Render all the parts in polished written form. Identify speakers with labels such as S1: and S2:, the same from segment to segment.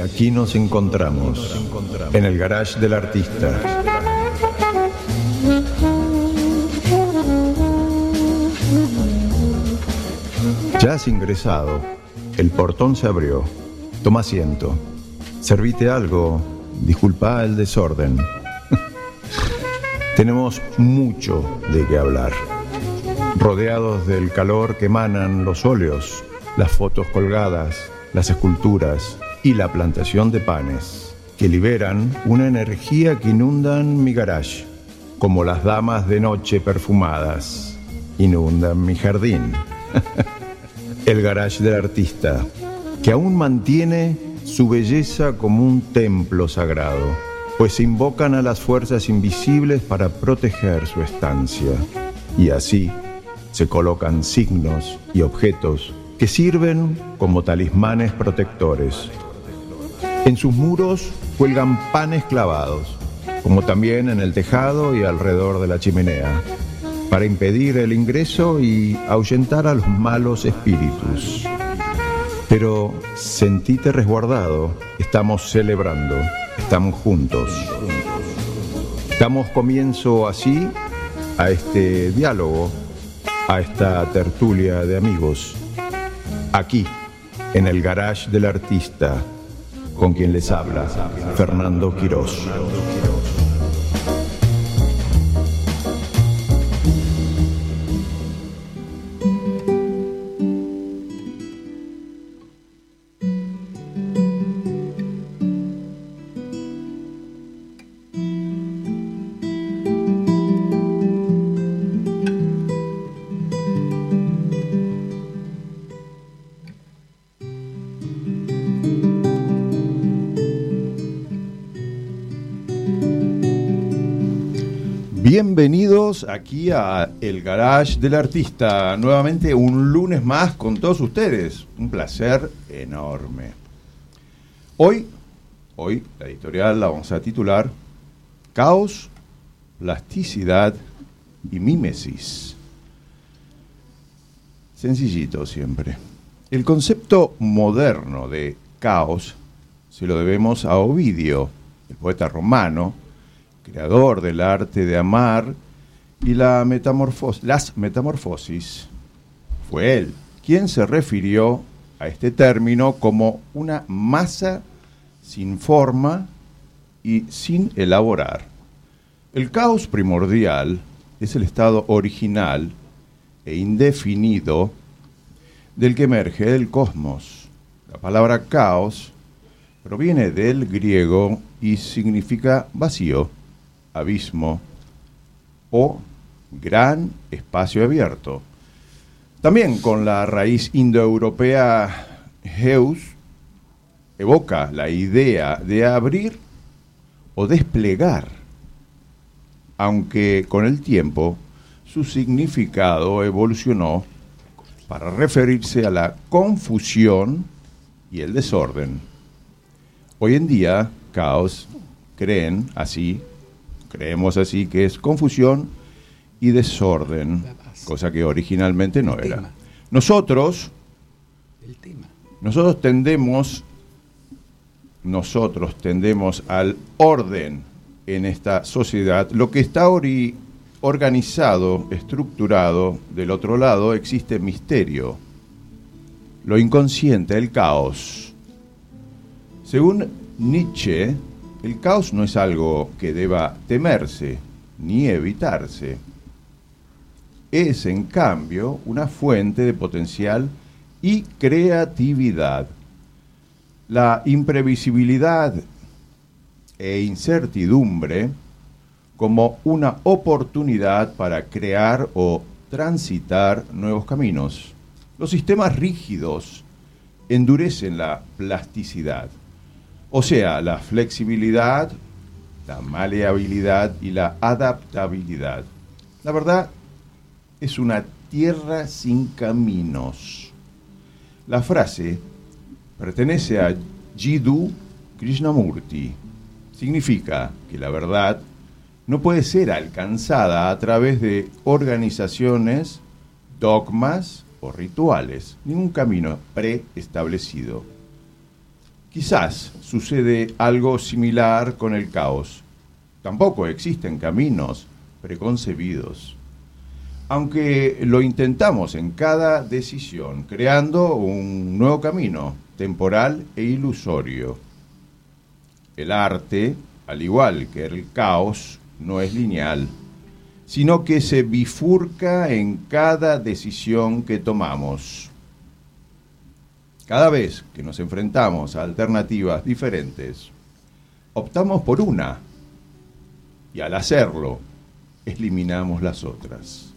S1: aquí nos encontramos, en el garage del artista. Ya has ingresado, el portón se abrió. Toma asiento, servite algo, disculpa el desorden. Tenemos mucho de qué hablar. Rodeados del calor que emanan los óleos, las fotos colgadas, las esculturas y la plantación de panes, que liberan una energía que inundan mi garage, como las damas de noche perfumadas inundan mi jardín. El garage del artista, que aún mantiene su belleza como un templo sagrado, pues se invocan a las fuerzas invisibles para proteger su estancia, y así se colocan signos y objetos que sirven como talismanes protectores. En sus muros cuelgan panes clavados, como también en el tejado y alrededor de la chimenea, para impedir el ingreso y ahuyentar a los malos espíritus. Pero sentite resguardado, estamos celebrando, estamos juntos. Damos comienzo así a este diálogo, a esta tertulia de amigos, aquí, en el garage del artista, con quien les habla Fernando Quirós. Bienvenidos aquí a El Garage del Artista, nuevamente un lunes más con todos ustedes, un placer enorme. Hoy la editorial la vamos a titular Caos, Plasticidad y Mímesis. Sencillito siempre. El concepto moderno de caos se lo debemos a Ovidio, el poeta romano, creador del arte de amar y las metamorfosis. Fue él quien se refirió a este término como una masa sin forma y sin elaborar. El caos primordial es el estado original e indefinido del que emerge el cosmos. La palabra caos proviene del griego y significa vacío, abismo o gran espacio abierto. También con la raíz indoeuropea heus evoca la idea de abrir o desplegar, aunque con el tiempo su significado evolucionó para referirse a la confusión y el desorden. Hoy en día, caos creemos así que es confusión y desorden, cosa que originalmente no era. Nosotros tendemos al orden en esta sociedad. Lo que está organizado, estructurado, del otro lado existe misterio, lo inconsciente, el caos. Según Nietzsche, el caos no es algo que deba temerse ni evitarse. Es, en cambio, una fuente de potencial y creatividad. La imprevisibilidad e incertidumbre como una oportunidad para crear o transitar nuevos caminos. Los sistemas rígidos endurecen la plasticidad, o sea, la flexibilidad, la maleabilidad y la adaptabilidad. La verdad es una tierra sin caminos. La frase pertenece a Jiddu Krishnamurti. Significa que la verdad no puede ser alcanzada a través de organizaciones, dogmas o rituales, ningún camino preestablecido. Quizás sucede algo similar con el caos. Tampoco existen caminos preconcebidos, aunque lo intentamos en cada decisión, creando un nuevo camino, temporal e ilusorio. El arte, al igual que el caos, no es lineal, sino que se bifurca en cada decisión que tomamos. Cada vez que nos enfrentamos a alternativas diferentes, optamos por una, y al hacerlo, eliminamos las otras.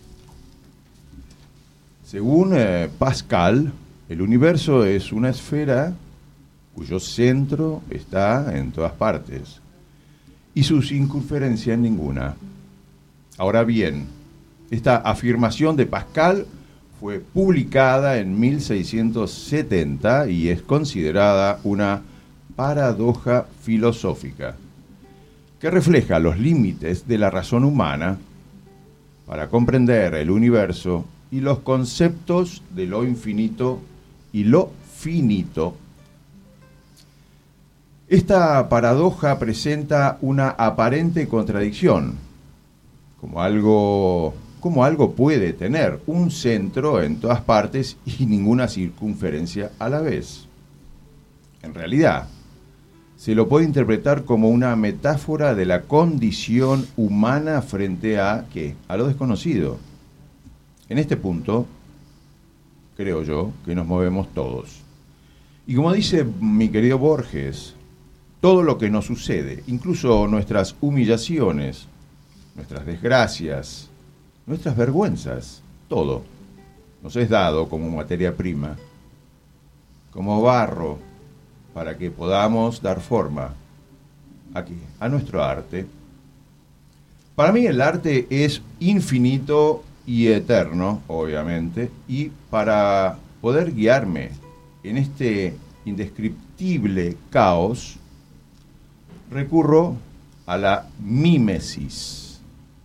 S1: Según Pascal, el universo es una esfera cuyo centro está en todas partes y su circunferencia en ninguna. Ahora bien, esta afirmación de Pascal fue publicada en 1670 y es considerada una paradoja filosófica que refleja los límites de la razón humana para comprender el universo y los conceptos de lo infinito y lo finito. Esta paradoja presenta una aparente contradicción, como algo puede tener un centro en todas partes y ninguna circunferencia a la vez. En realidad, se lo puede interpretar como una metáfora de la condición humana frente a ¿qué? A lo desconocido. En este punto, creo yo, que nos movemos todos. Y como dice mi querido Borges, todo lo que nos sucede, incluso nuestras humillaciones, nuestras desgracias, nuestras vergüenzas, todo, nos es dado como materia prima, como barro, para que podamos dar forma aquí, a nuestro arte. Para mí el arte es infinito y eterno, obviamente, y para poder guiarme en este indescriptible caos, recurro a la mímesis.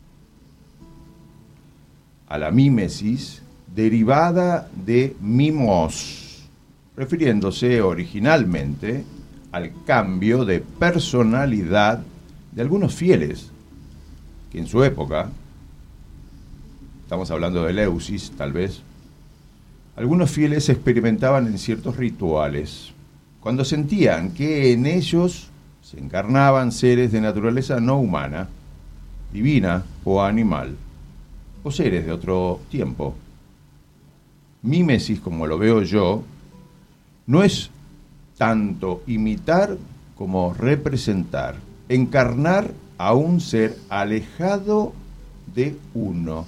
S1: A la mímesis derivada de mimos, refiriéndose originalmente al cambio de personalidad de algunos fieles, que en su época, estamos hablando de Eleusis tal vez, algunos fieles experimentaban en ciertos rituales, cuando sentían que en ellos se encarnaban seres de naturaleza no humana, divina o animal, o seres de otro tiempo. Mímesis, como lo veo yo, no es tanto imitar como representar, encarnar a un ser alejado de uno.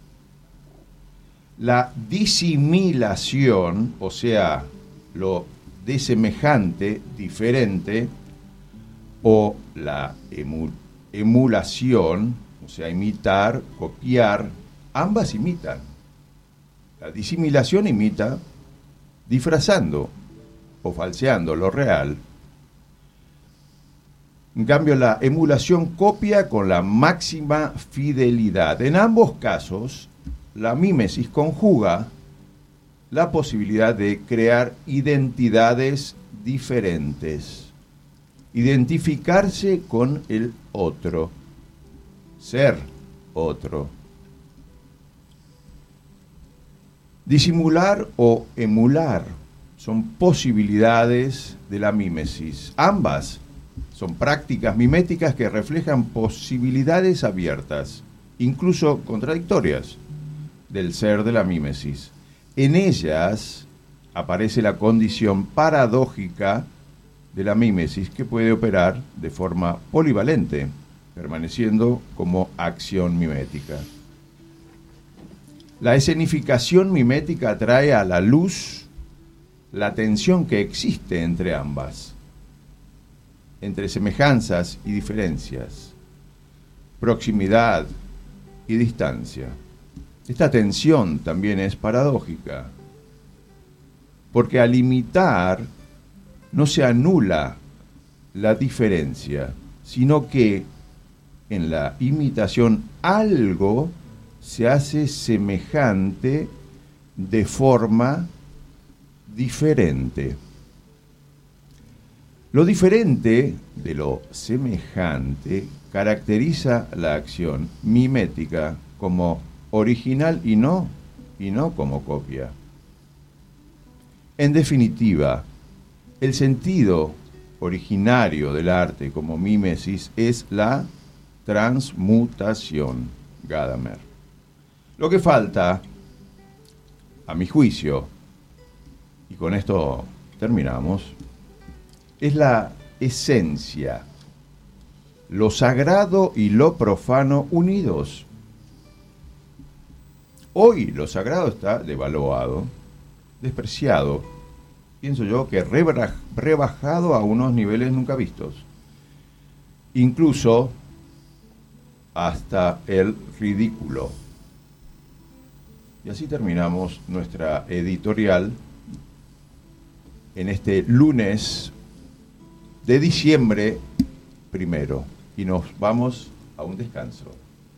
S1: La disimilación, o sea, lo desemejante, diferente, o la emulación, o sea, imitar, copiar, ambas imitan. La disimilación imita disfrazando o falseando lo real. En cambio, la emulación copia con la máxima fidelidad. En ambos casos, la mímesis conjuga la posibilidad de crear identidades diferentes, identificarse con el otro, ser otro. Disimular o emular son posibilidades de la mímesis. Ambas son prácticas miméticas que reflejan posibilidades abiertas, incluso contradictorias, del ser de la mímesis. En ellas aparece la condición paradójica de la mímesis que puede operar de forma polivalente, permaneciendo como acción mimética. La escenificación mimética trae a la luz la tensión que existe entre ambas, entre semejanzas y diferencias, proximidad y distancia. Esta tensión también es paradójica, porque al imitar no se anula la diferencia, sino que en la imitación algo se hace semejante de forma diferente. Lo diferente de lo semejante caracteriza la acción mimética como original y no como copia. En definitiva, el sentido originario del arte como mímesis es la transmutación, Gadamer. Lo que falta, a mi juicio, y con esto terminamos, es la esencia, lo sagrado y lo profano unidos. Hoy lo sagrado está devaluado, despreciado, pienso yo que rebajado a unos niveles nunca vistos, incluso hasta el ridículo. Y así terminamos nuestra editorial en este lunes de diciembre 1, y nos vamos a un descanso.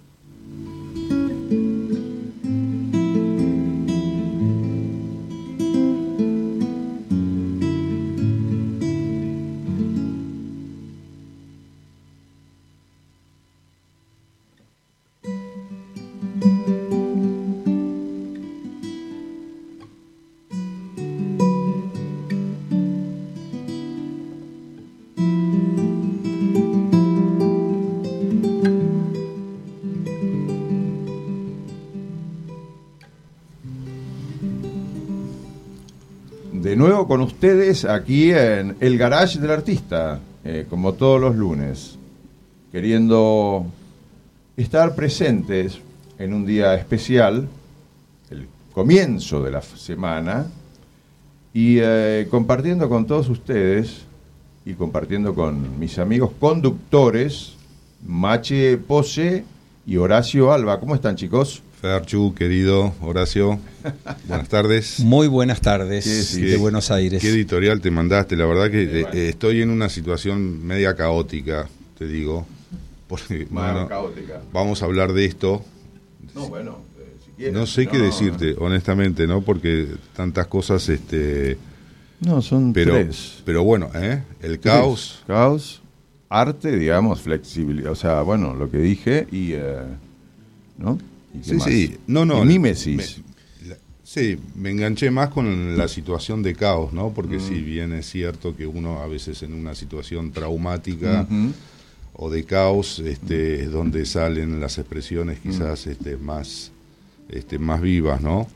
S1: De nuevo con ustedes aquí en el Garage del Artista, como todos los lunes, queriendo estar presentes en un día especial, el comienzo de la semana, y compartiendo con todos ustedes y compartiendo con mis amigos conductores, Mache Pose y Horacio Alba. ¿Cómo están, chicos?
S2: Ferchu, querido Horacio, buenas tardes.
S3: Muy buenas tardes, de Buenos Aires.
S2: ¿Qué editorial te mandaste? La verdad que estoy en una situación media caótica, te digo. Porque, bueno,
S1: caótica.
S2: Vamos a hablar de esto.
S1: No, bueno, si quieres.
S2: No sé qué decirte, honestamente, ¿no? Porque tantas cosas,
S1: No, son tres.
S2: Pero bueno, el caos.
S1: Caos, arte, digamos, flexibilidad. O sea, bueno, lo que dije y... ¿no?
S2: Sí, no.
S1: Mímesis.
S2: Me enganché más con la situación de caos, ¿no? Porque si bien es cierto que uno a veces en una situación traumática o de caos, es donde salen las expresiones quizás más vivas, ¿no?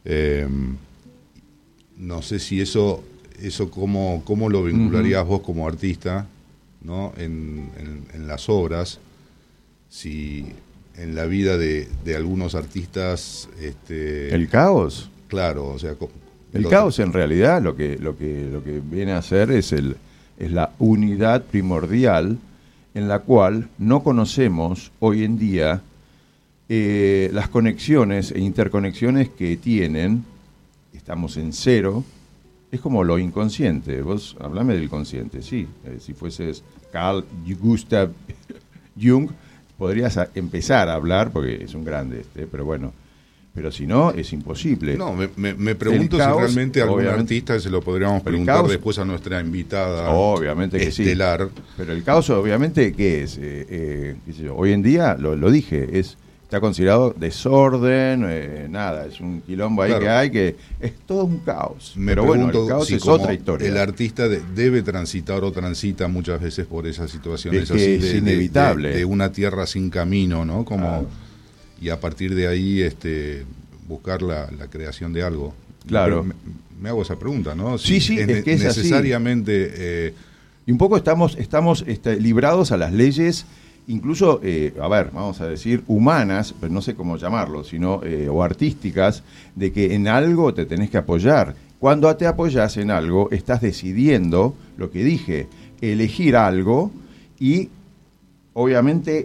S2: No sé si eso cómo lo vincularías vos como artista, ¿no? En las obras, si en la vida de algunos artistas
S1: el caos,
S2: claro, o sea,
S1: el caos en realidad lo que viene a ser es la unidad primordial en la cual no conocemos hoy en día las conexiones e interconexiones que tienen. Estamos en cero. Es como lo inconsciente. Vos hablame del consciente, sí. Si fueses Carl Gustav Jung, podrías empezar a hablar, porque es un grande pero bueno, pero si no, es imposible.
S2: No, me pregunto si realmente algún artista, se lo podríamos preguntar después a nuestra invitada
S1: obviamente que
S2: estelar. Sí.
S1: Pero el caos, obviamente, ¿qué es? Qué sé yo, hoy en día, lo dije, está considerado desorden, nada, es un quilombo ahí, claro, que es todo un caos.
S2: Pero
S1: bueno, el caos
S2: si
S1: es otra historia.
S2: El artista debe transitar o transita muchas veces por esas situaciones
S1: es que es inevitable.
S2: De una tierra sin camino, ¿no? Como,
S1: claro.
S2: Y a partir de ahí buscar la creación de algo.
S1: Claro.
S2: Me hago esa pregunta, ¿no?
S1: Sí, es que es
S2: necesariamente
S1: así. Y un poco estamos librados a las leyes, incluso, vamos a decir, humanas, pero no sé cómo llamarlo, sino o artísticas, de que en algo te tenés que apoyar. Cuando te apoyas en algo, estás decidiendo, lo que dije, elegir algo y, obviamente,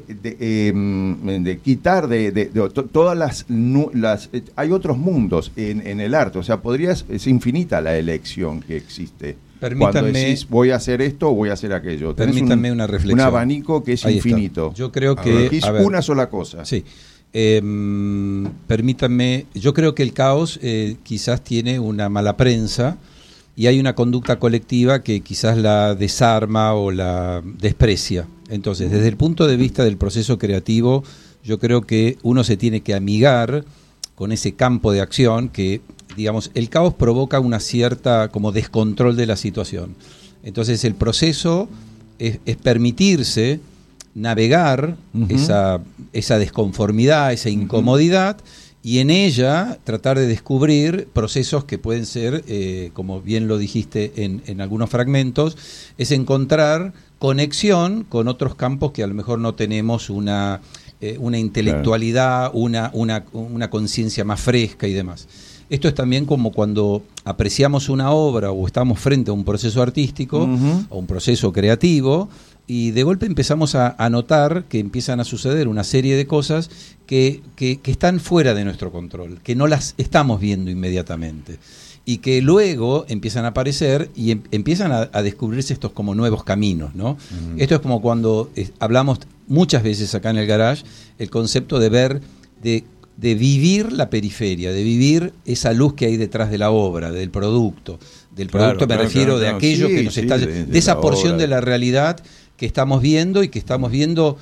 S1: de quitar de todas las hay otros mundos en el arte, o sea, es infinita la elección que existe.
S3: Permítanme,
S1: cuando decís voy a hacer esto o voy a hacer aquello.
S3: Permítanme una reflexión.
S1: Un abanico que es infinito.
S3: Está. Yo creo que
S1: es una sola cosa.
S3: Sí. Permítanme, yo creo que el caos quizás tiene una mala prensa y hay una conducta colectiva que quizás la desarma o la desprecia. Entonces, desde el punto de vista del proceso creativo, yo creo que uno se tiene que amigar con ese campo de acción que, digamos, el caos provoca una cierta como descontrol de la situación. Entonces, el proceso es permitirse navegar esa desconformidad, esa incomodidad, y en ella tratar de descubrir procesos que pueden ser, como bien lo dijiste en algunos fragmentos, es encontrar conexión con otros campos que a lo mejor no tenemos una intelectualidad, una conciencia más fresca y demás. Esto es también como cuando apreciamos una obra o estamos frente a un proceso artístico o un proceso creativo, y de golpe empezamos a notar que empiezan a suceder una serie de cosas que están fuera de nuestro control, que no las estamos viendo inmediatamente, y que luego empiezan a aparecer y empiezan a descubrirse estos como nuevos caminos, ¿no? Esto es como cuando hablamos muchas veces acá en el Garage, el concepto de ver, de vivir la periferia, de vivir esa luz que hay detrás de la obra, del producto. Del producto me refiero de aquello que nos está... De esa porción de la realidad que estamos viendo y que estamos viendo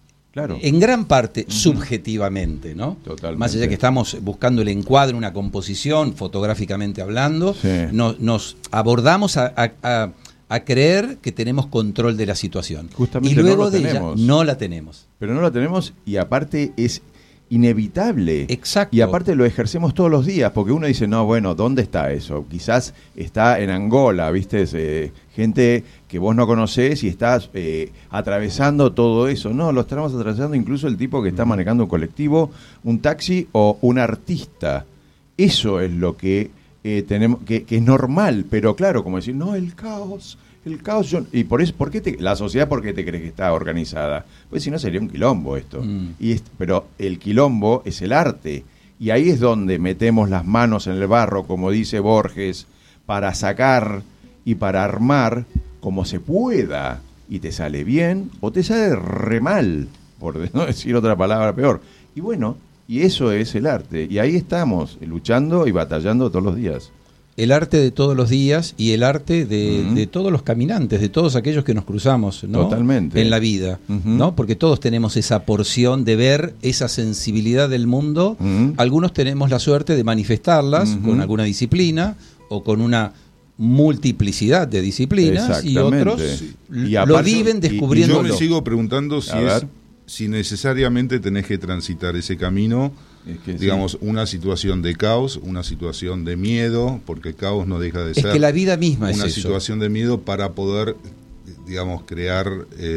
S3: en gran parte subjetivamente, ¿no?
S1: Totalmente.
S3: Más allá que estamos buscando el encuadre, una composición, fotográficamente hablando, nos abordamos a creer que tenemos control de la situación.
S1: Justamente
S3: y luego
S1: no
S3: de ella no la tenemos.
S1: Pero no la tenemos, y aparte es inevitable.
S3: Exacto.
S1: Y aparte lo ejercemos todos los días, porque uno dice, no, bueno, ¿dónde está eso? Quizás está en Angola, ¿viste? Gente que vos no conocés y estás atravesando todo eso. No, lo estamos atravesando incluso el tipo que está manejando un colectivo, un taxi o un artista. Eso es lo que tenemos, que es normal, pero claro, como decir, no, el caos, y por eso, la sociedad, ¿por qué te crees que está organizada? Pues si no sería un quilombo esto. Pero el quilombo es el arte, y ahí es donde metemos las manos en el barro, como dice Borges, para sacar y para armar como se pueda, y te sale bien o te sale re mal, por no decir otra palabra peor. Y bueno, y eso es el arte, y ahí estamos, luchando y batallando todos los días.
S3: El arte de todos los días y el arte de todos los caminantes, de todos aquellos que nos cruzamos, ¿no?
S1: Totalmente.
S3: En la vida, ¿no? Porque todos tenemos esa porción de ver esa sensibilidad del mundo. Algunos tenemos la suerte de manifestarlas con alguna disciplina o con una multiplicidad de disciplinas, y otros lo viven descubriéndolo.
S2: Y yo me sigo preguntando si necesariamente tenés que transitar ese camino. Es que digamos, una situación de caos, una situación de miedo, porque el caos no deja de ser
S3: que la vida misma
S2: una situación de miedo para poder, digamos, crear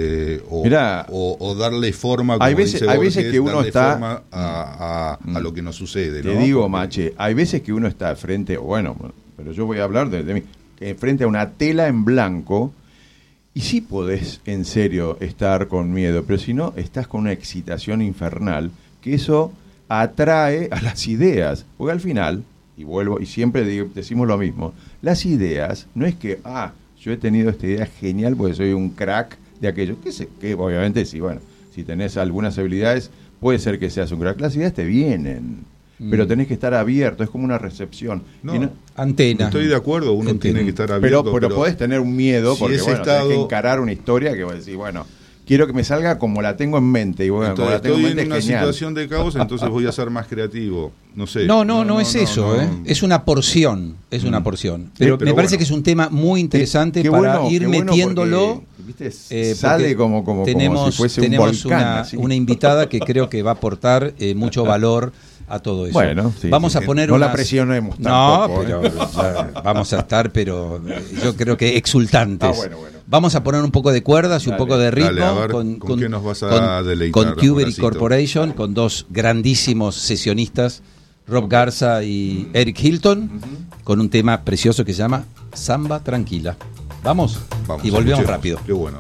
S2: o darle forma, como
S1: hay veces que uno está
S2: forma a lo que nos sucede, ¿no?
S1: Te digo, Mache, hay veces que uno está frente, pero yo voy a hablar de mí, frente a una tela en blanco, y sí podés en serio estar con miedo, pero si no, estás con una excitación infernal, que eso atrae a las ideas, porque al final, y vuelvo, y siempre decimos lo mismo, las ideas no es que, yo he tenido esta idea genial porque soy un crack de aquello, que obviamente sí, bueno, si tenés algunas habilidades, puede ser que seas un crack, las ideas te vienen, pero tenés que estar abierto, es como una recepción.
S3: Antena.
S2: Estoy de acuerdo, uno tiene que estar abierto.
S1: Pero podés tener un miedo, si porque tenés que encarar una historia que vos decís, quiero que me salga como la tengo en mente. Y bueno, como la tengo
S2: estoy
S1: en mente,
S2: en una situación de caos, entonces voy a ser más creativo. No sé.
S3: No es eso. Es una porción. Es una porción. Pero me parece que es un tema muy interesante para ir metiéndolo.
S1: Porque, sale como
S3: tenemos,
S1: si fuese un volcán.
S3: Una invitada que creo que va a aportar mucho valor a todo eso.
S1: Bueno,
S3: vamos a poner
S1: la presionemos tampoco.
S3: Pero vamos a estar, pero yo creo que exultantes.
S1: Bueno.
S3: Vamos a poner un poco de cuerdas y un poco de ritmo.
S2: Dale, a ver, ¿con qué nos vas a deleitar?
S3: Con Cubery Corporation, con dos grandísimos sesionistas, Rob Garza y Eric Hilton, con un tema precioso que se llama Samba Tranquila. Vamos y volvemos rápido.
S2: Qué bueno.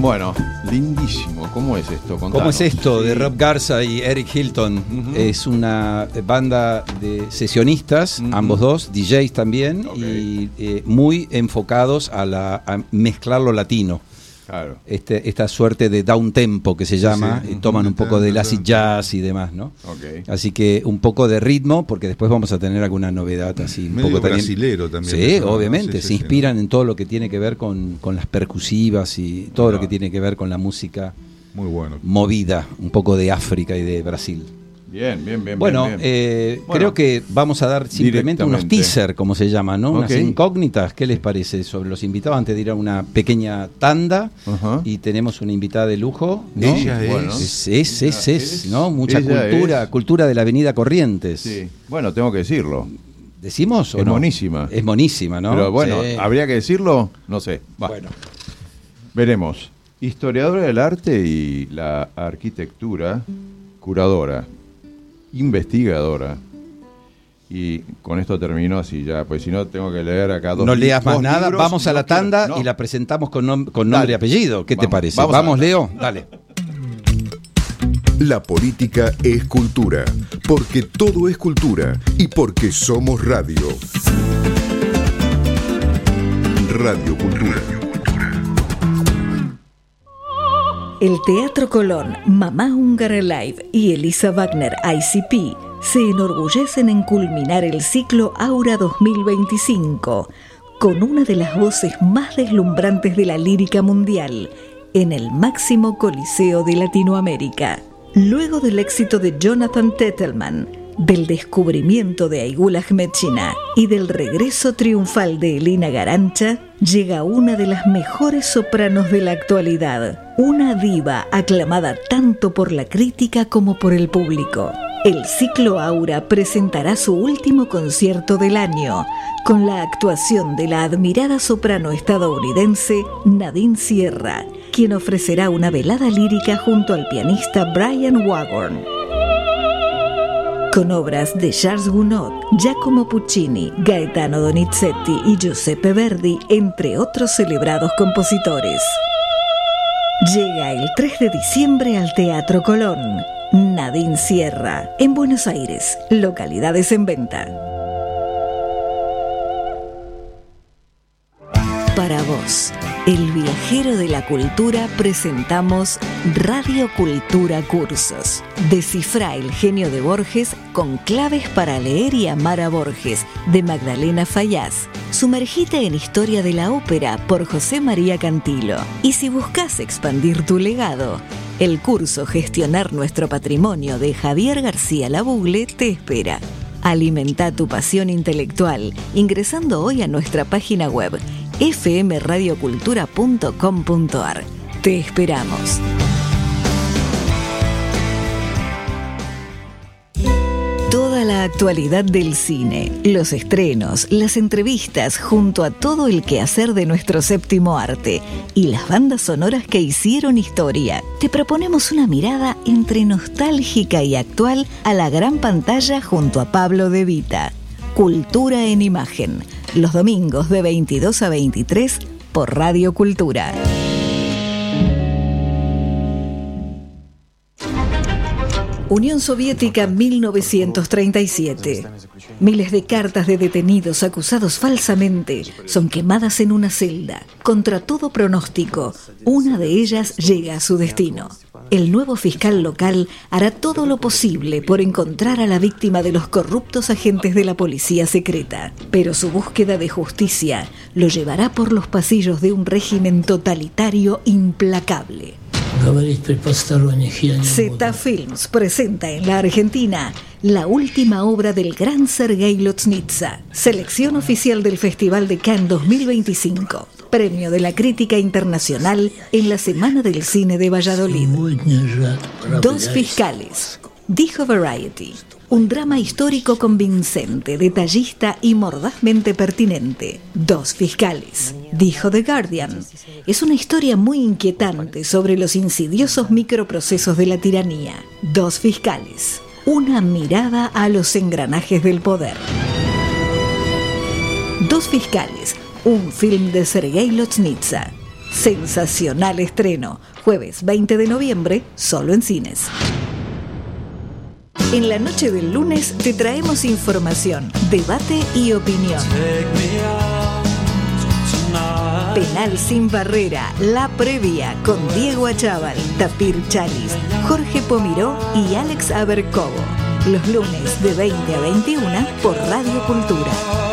S1: Bueno, lindísimo. ¿Cómo es esto? Contanos.
S3: ¿Cómo es esto de Rob Garza y Eric Hilton? Es una banda de sesionistas, ambos dos, DJs también, y muy enfocados a mezclar lo latino.
S1: Claro.
S3: Esta suerte de down tempo que se llama, toman un poco del acid jazz y demás, ¿no?
S1: Okay.
S3: Así que un poco de ritmo, porque después vamos a tener alguna novedad así.
S2: Medio
S3: un poco
S2: brasilero también.
S3: Sí,
S2: eso,
S3: obviamente,
S2: ¿no? Sí,
S3: se inspiran en todo lo que tiene que ver con las percusivas y todo lo que tiene que ver con la música
S2: muy bueno.
S3: movida, un poco de África y de Brasil.
S1: Bien.
S3: Bueno,
S1: Bueno,
S3: creo que vamos a dar simplemente unos teaser, como se llama, ¿no? Unas incógnitas. ¿Qué les parece sobre los invitados? Antes de ir a una pequeña tanda, y tenemos una invitada de lujo, ¿no?
S2: Ella
S3: es, ¿no? Mucha cultura de la Avenida Corrientes.
S1: Sí. Bueno, tengo que decirlo.
S3: ¿Decimos o no?
S1: Es monísima.
S3: Es monísima, ¿no?
S1: Pero bueno,
S3: sí.
S1: ¿habría que decirlo? No sé. Va.
S3: Bueno.
S1: Veremos. Historiadora del arte y la arquitectura, curadora, investigadora. Y con esto termino así ya, pues si no tengo que leer acá dos.
S3: No leas más nada,
S1: libros,
S3: vamos a la tanda y la presentamos con nombre y apellido. ¿Qué te parece? Vamos, Leo, dale.
S4: La política es cultura, porque todo es cultura y porque somos radio. Radio Cultura.
S5: El Teatro Colón, Mamá Húngara Live y Elisa Wagner ICP se enorgullecen en culminar el ciclo Aura 2025 con una de las voces más deslumbrantes de la lírica mundial en el máximo coliseo de Latinoamérica. Luego del éxito de Jonathan Tettelman, del descubrimiento de Aigul Ahmedchina y del regreso triunfal de Elina Garancha, llega una de las mejores sopranos de la actualidad, una diva aclamada tanto por la crítica como por el público. El ciclo Aura presentará su último concierto del año, con la actuación de la admirada soprano estadounidense Nadine Sierra, quien ofrecerá una velada lírica junto al pianista Brian Wagorn. Con obras de Charles Gounod, Giacomo Puccini, Gaetano Donizetti y Giuseppe Verdi, entre otros celebrados compositores. Llega el 3 de diciembre al Teatro Colón. Nadine Sierra, en Buenos Aires, localidades en venta. Para vos, el viajero de la cultura, presentamos Radio Cultura Cursos. Descifra el genio de Borges con claves para leer y amar a Borges, de Magdalena Fayaz. Sumergite en Historia de la Ópera por José María Cantilo. Y si buscas expandir tu legado, el curso Gestionar Nuestro Patrimonio de Javier García Labugle te espera. Alimenta tu pasión intelectual ingresando hoy a nuestra página web fmradiocultura.com.ar. Te esperamos. Toda la actualidad del cine, los estrenos, las entrevistas, junto a todo el quehacer de nuestro séptimo arte y las bandas sonoras que hicieron historia. Te proponemos una mirada entre nostálgica y actual a la gran pantalla junto a Pablo De Vita. Cultura en Imagen, los domingos de 22 a 23 por Radio Cultura. Unión Soviética 1937. Miles de cartas de detenidos acusados falsamente son quemadas en una celda. Contra todo pronóstico, una de ellas llega a su destino. El nuevo fiscal local hará todo lo posible por encontrar a la víctima de los corruptos agentes de la policía secreta. Pero su búsqueda de justicia lo llevará por los pasillos de un régimen totalitario implacable. Zeta Films presenta en la Argentina la última obra del gran Sergei Loznitsa, selección oficial del Festival de Cannes 2025, premio de la crítica internacional en la Semana del Cine de Valladolid. Dos fiscales, dijo Variety. Un drama histórico convincente, detallista y mordazmente pertinente. Dos fiscales, dijo The Guardian. Es una historia muy inquietante sobre los insidiosos microprocesos de la tiranía. Dos fiscales, una mirada a los engranajes del poder. Dos fiscales, un film de Sergei Loznitsa. Sensacional estreno, jueves 20 de noviembre, solo en cines. En la noche del lunes te traemos información, debate y opinión. Penal sin barrera, la previa con Diego Achával, Tapir Chalis, Jorge Pomiró y Alex Abercovo. Los lunes de 20 a 21 por Radio Cultura.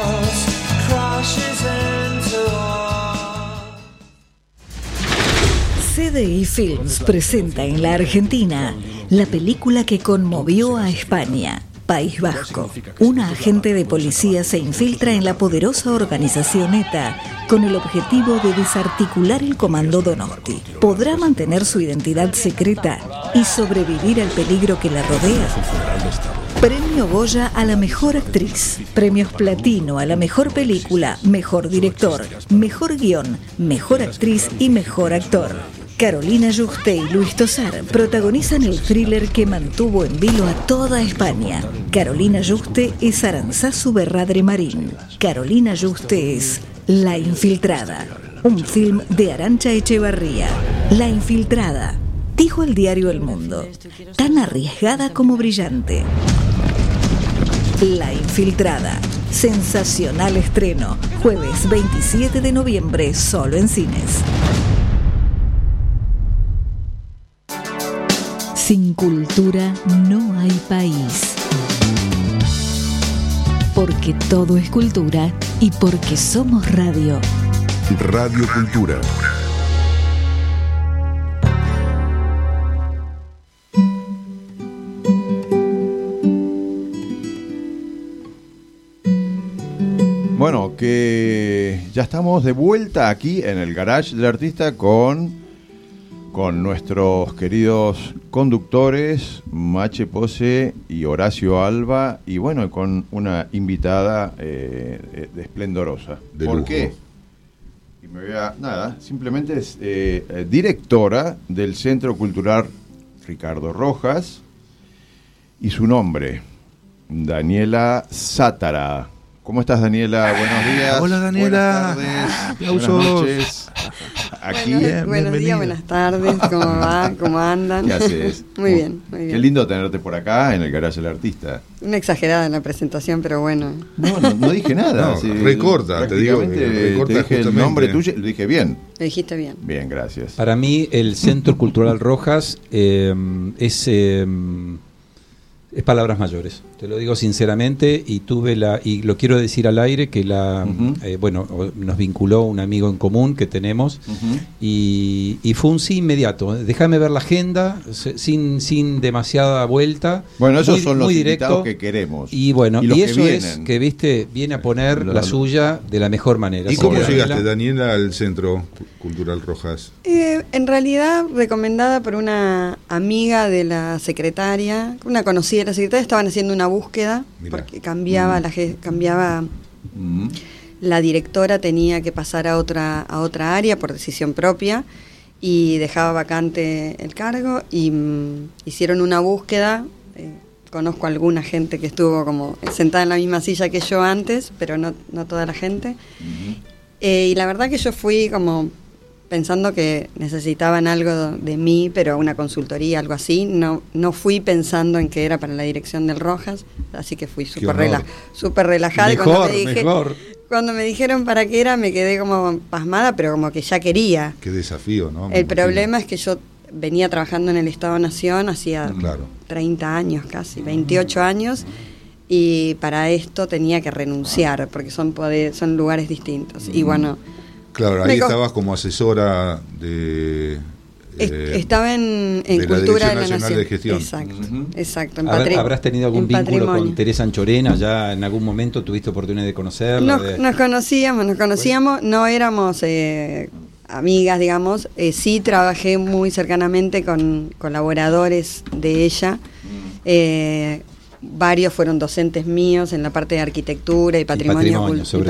S5: CDI Films presenta en la Argentina la película que conmovió a España, País Vasco. Una agente de policía se infiltra en la poderosa organización ETA con el objetivo de desarticular el comando Donosti. ¿Podrá mantener su identidad secreta y sobrevivir al peligro que la rodea? Premio Goya a la mejor actriz, premios Platino a la mejor película, mejor director, mejor guión, mejor actriz y mejor actor. Carolina Juste y Luis Tosar protagonizan el thriller que mantuvo en vilo a toda España. Carolina Juste es Aranzazu Berradre Marín. Carolina Juste es La Infiltrada, un film de Arantxa Echevarría. La Infiltrada, dijo el diario El Mundo, tan arriesgada como brillante. La Infiltrada, sensacional estreno, jueves 27 de noviembre, solo en cines. Sin cultura no hay país. Porque todo es cultura y porque somos radio.
S4: Radio Cultura.
S1: Bueno, que ya estamos de vuelta aquí en el Garage del Artista con nuestros queridos conductores Mache Pose y Horacio Alba, y bueno, con una invitada esplendorosa.
S2: De
S1: ¿Por
S2: lujo.
S1: qué? Y me voy a... Nada, simplemente es directora del Centro Cultural Ricardo Rojas, y su nombre, Daniela Sátara. ¿Cómo estás, Daniela? Buenos días.
S6: Hola, Daniela.
S1: Buenas tardes.
S6: Aplausos.
S1: Buenas noches. Aquí.
S7: Buenos días, buenas tardes, ¿cómo va? ¿Cómo andan?
S1: ¿Qué haces?
S7: Muy bien, muy bien.
S1: Qué lindo tenerte por acá en el Garage del Artista.
S7: Una exagerada en la presentación, pero bueno.
S1: No dije nada.
S2: No, recorta, te digo que
S1: prácticamente
S2: recorta
S1: te dije el
S2: justamente.
S1: nombre tuyo, lo dije bien.
S7: Lo dijiste bien.
S1: Bien, gracias.
S3: Para mí el Centro Cultural Rojas es palabras mayores, te lo digo sinceramente, y y lo quiero decir al aire, que nos vinculó un amigo en común que tenemos, y fue un sí inmediato. Déjame ver la agenda, sin demasiada vuelta.
S1: Bueno, esos
S3: muy,
S1: son los
S3: muy
S1: invitados
S3: directo,
S1: que queremos.
S3: y bueno,
S1: los
S3: y
S1: que
S3: eso
S1: vienen.
S3: es que viene a poner la suya de la mejor manera.
S2: ¿Y
S3: Así
S2: cómo
S3: que,
S2: llegaste, Daniela, al Centro Cultural Rojas?
S7: En realidad, recomendada por una amiga de la secretaria, una conocida de la secretaria, estaban haciendo una búsqueda,
S2: Mirá.
S7: porque cambiaba la directora, tenía que pasar a otra área por decisión propia, y dejaba vacante el cargo, y hicieron una búsqueda. Conozco a alguna gente que estuvo como sentada en la misma silla que yo antes, pero no toda la gente. Y la verdad que yo fui como pensando que necesitaban algo de mí, pero una consultoría, algo así. No fui pensando en que era para la dirección del Rojas, así que fui súper relajada.
S3: Mejor,
S7: y cuando me dijeron para qué era, me quedé como pasmada, pero como que ya quería.
S2: Qué desafío, ¿no?
S7: El problema es que yo venía trabajando en el Estado-Nación hacía 30 años casi, 28 años, y para esto tenía que renunciar, porque son lugares distintos. Y bueno...
S2: Claro, ahí estabas como asesora de...
S7: estaba en
S2: de
S7: Cultura de la
S2: Nacional
S7: Nación.
S2: de Gestión.
S7: Exacto.
S3: ¿Habrás tenido algún vínculo
S7: patrimonio
S3: con Teresa Anchorena? ¿Ya en algún momento tuviste oportunidad de conocerla?
S7: Nos conocíamos, no éramos amigas, digamos. Sí trabajé muy cercanamente con colaboradores de ella. Varios fueron docentes míos en la parte de arquitectura y patrimonio.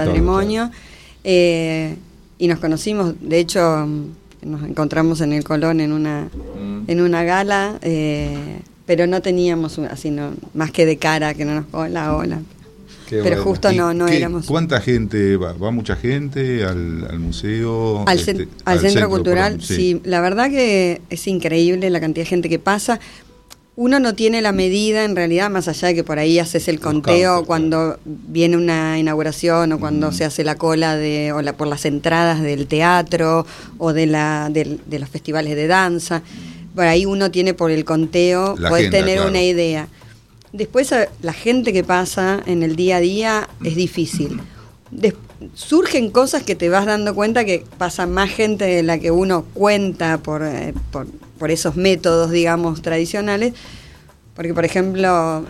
S7: Y nos conocimos, de hecho nos encontramos en el Colón en una gala, pero no teníamos más que de cara, que no nos hola.
S3: Qué
S7: pero
S3: bueno.
S7: justo no
S2: ¿Qué-
S7: éramos.
S2: ¿Cuánta gente va? ¿Va mucha gente al museo?
S7: Al centro cultural,
S2: perdón,
S7: sí. La verdad que es increíble la cantidad de gente que pasa. Uno no tiene la medida, en realidad, más allá de que por ahí haces el conteo
S3: counter,
S7: cuando viene una inauguración o cuando se hace la cola por las entradas del teatro o de los festivales de danza. Por ahí uno tiene por el conteo,
S2: La
S7: podés
S2: agenda,
S7: tener
S2: claro.
S7: una idea. Después la gente que pasa en el día a día es difícil. Surgen cosas que te vas dando cuenta que pasa más gente de la que uno cuenta por esos métodos, tradicionales. Porque, por ejemplo,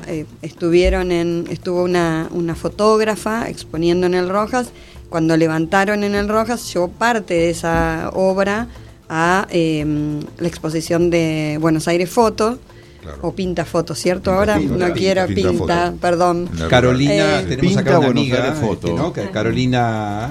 S7: estuvo una fotógrafa exponiendo en el Rojas. Cuando levantaron en el Rojas, llevó parte de esa obra a la exposición de Buenos Aires Foto.
S2: Claro.
S7: O Pinta Foto, ¿cierto? Ahora no quiero
S2: Pinta
S7: Pinta,
S2: Foto.
S7: perdón.
S3: Carolina, tenemos
S1: Pinta
S3: acá una
S1: Buenos
S3: amiga,
S1: Aires Foto.
S3: ¿no? Carolina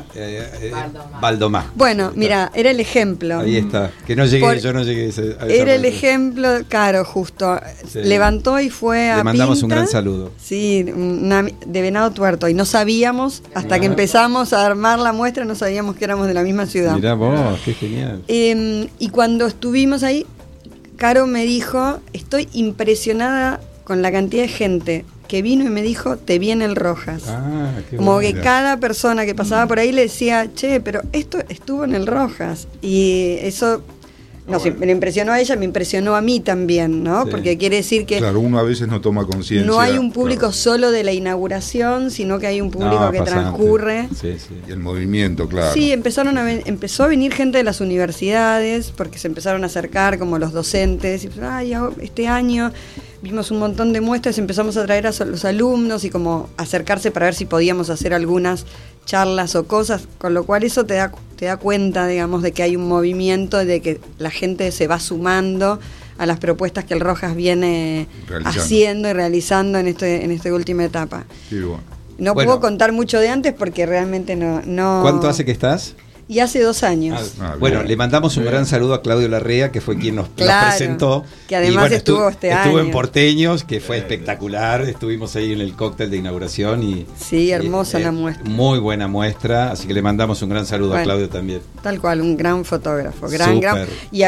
S3: Baldomá.
S7: Bueno, mira, era el ejemplo.
S3: Ahí está. Que no llegué, yo no llegué a esa
S7: Era el
S3: parte.
S7: ejemplo, claro, justo.
S3: Sí.
S7: Levantó y fue a
S3: Le mandamos un
S7: Pinta.
S3: gran saludo.
S7: Sí, de Venado Tuerto. Y no sabíamos, hasta que empezamos a armar la muestra, no sabíamos que éramos de la misma ciudad.
S3: Mirá vos, qué genial.
S7: Y cuando estuvimos ahí, Caro me dijo, estoy impresionada con la cantidad de gente que vino y me dijo, te vi en el Rojas.
S3: Qué
S7: Como
S3: bueno.
S7: que cada persona que pasaba por ahí le decía, che, pero esto estuvo en el Rojas. Y eso, me impresionó a ella, me impresionó a mí también, ¿no?
S3: Sí.
S7: Porque quiere decir que
S2: Claro, uno a veces no toma conciencia.
S7: no hay un público
S2: Claro.
S7: solo de la inauguración, sino que hay un público
S3: No,
S7: que
S3: pasante.
S7: transcurre.
S3: Sí, sí.
S2: Y el movimiento, claro.
S7: Sí, empezó a venir gente de las universidades, porque se empezaron a acercar como los docentes, y este año vimos un montón de muestras, empezamos a traer a los alumnos y como acercarse para ver si podíamos hacer algunas charlas o cosas, con lo cual eso te da cuenta, digamos, de que hay un movimiento, de que la gente se va sumando a las propuestas que el Rojas viene haciendo y realizando en esta última etapa.
S2: Sí, bueno.
S7: No
S3: Bueno.
S7: puedo contar mucho de antes porque realmente no.
S3: ¿Cuánto hace que estás?
S7: Y hace 2 años.
S3: Bueno,
S2: bien.
S3: le mandamos un gran saludo a Claudio Larrea, que fue quien nos
S7: Claro,
S3: presentó.
S7: que además
S3: Y bueno,
S7: estuvo este
S3: Estuvo
S7: año.
S3: en Porteños, que fue espectacular. Estuvimos ahí en el cóctel de inauguración y
S7: Sí, hermosa la muestra.
S3: Muy buena muestra, así que le mandamos un gran saludo a
S7: Bueno.
S3: Claudio también.
S7: Tal cual, un gran fotógrafo, gran.
S3: Súper.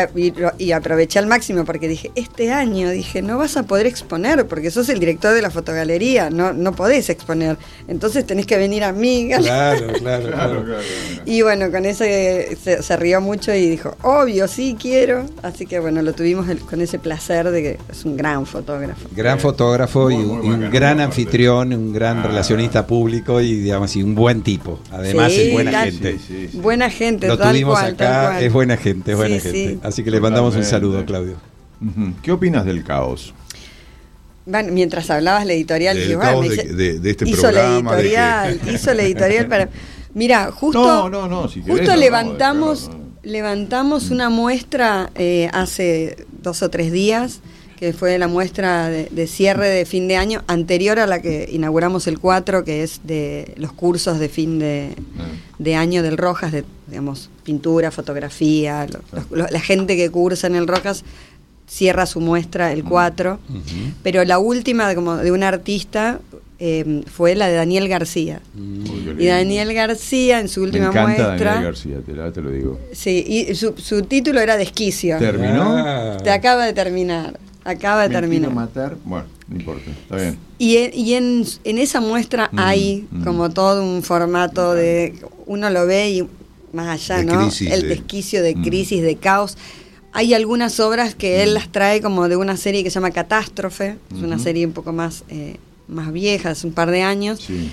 S7: Y aproveché al máximo porque dije, este año, no vas a poder exponer porque sos el director de la fotogalería, no podés exponer. Entonces tenés que venir a mí.
S3: Claro.
S7: Y bueno, con eso se rió mucho y dijo, obvio, sí quiero. Así que bueno, lo tuvimos con ese placer de que es un gran fotógrafo.
S3: Gran fotógrafo y
S1: Muy
S3: un
S1: bacano,
S3: gran
S1: aparte.
S3: anfitrión, un gran relacionista público y digamos y un buen tipo. Además
S7: Sí,
S3: es buena
S7: tal-
S3: gente.
S1: Sí.
S7: Buena gente,
S3: Lo
S7: tal
S3: tuvimos
S7: cual, tal
S3: acá,
S7: cual.
S3: es buena gente, es buena
S7: Sí,
S3: gente.
S7: sí.
S3: Así que le mandamos un
S1: Totalmente.
S3: saludo, Claudio.
S1: Ujú. ¿Qué opinas del caos?
S7: Bueno, mientras hablabas la editorial,
S2: Del
S7: dije,
S2: caos
S7: bueno,
S2: de este
S7: hizo
S2: programa,
S7: la
S2: de que-
S7: editorial, hizo la editorial para. Mira, justo,
S1: No, si querés,
S7: justo
S1: no,
S7: levantamos,
S1: no.
S7: levantamos una muestra hace 2 o 3 días, que fue la muestra de cierre de fin de año, anterior a la que inauguramos el 4, que es de los cursos de fin de año del Rojas, digamos, pintura, fotografía, la gente que cursa en el Rojas cierra su muestra el 4, pero la última como de un artista fue la de Daniel García.
S1: Uy, qué lindo.
S7: Y Daniel García en su
S1: Me
S7: última
S1: encanta
S7: muestra,
S1: Daniel García, te lo digo.
S7: sí, y su título era Desquicio.
S1: ¿Terminó?
S7: Te acaba de terminar. Acaba de
S1: ¿Me quiero
S7: terminar.
S1: matar? Bueno, no importa, está bien.
S7: Y en esa muestra hay como todo un formato de. Uno lo ve y más allá,
S2: De
S7: ¿no?
S2: crisis,
S7: El
S2: de-
S7: desquicio de crisis, de caos. Hay algunas obras que él las trae como de una serie que se llama Catástrofe. Es una serie un poco más vieja, hace un par de años.
S1: Sí.